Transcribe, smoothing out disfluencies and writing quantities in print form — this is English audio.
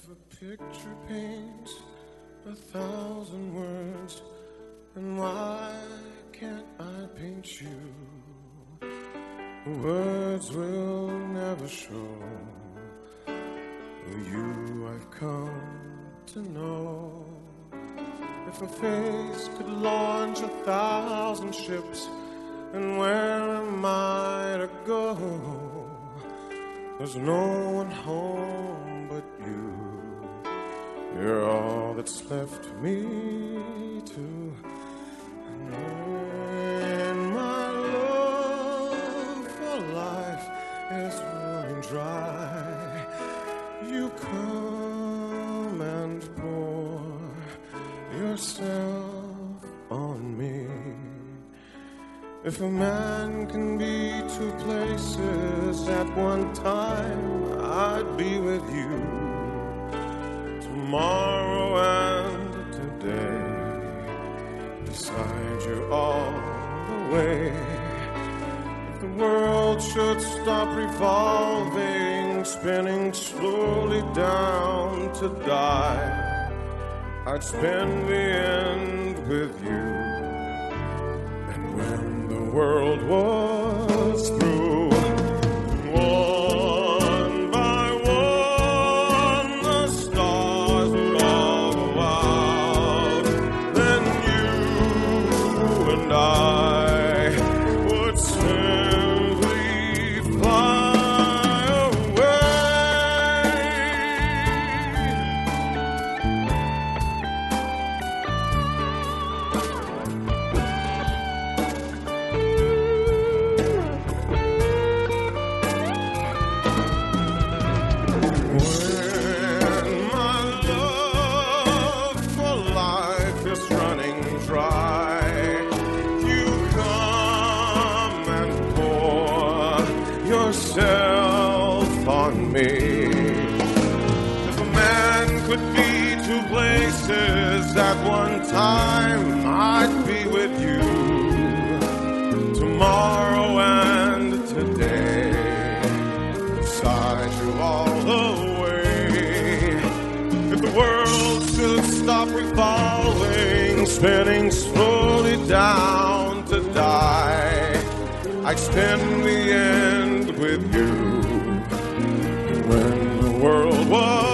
If a picture paints 1,000 words, then why can't I paint you? Words will never show who you I've come to know. If a face could launch 1,000 ships, then where am I to go? There's no one home but you. You're all that's left for me to. And when my love for life is running dry, you come and pour yourself on me. If a man can be two places at one time, I'd be with you tomorrow and today, beside you all the way. If the world should stop revolving, spinning slowly down to die, I'd spend the end with you. And when the world was through, one by one the stars would all go out. Then you and I would simply fly away. When my love for life is running dry, you come and pour yourself on me. If a man could be two places at one time, I'd be with you tomorrow and today, beside you all the way. If the world should stop revolving, spinning slowly down to die, I'd spend the end with you. When the world was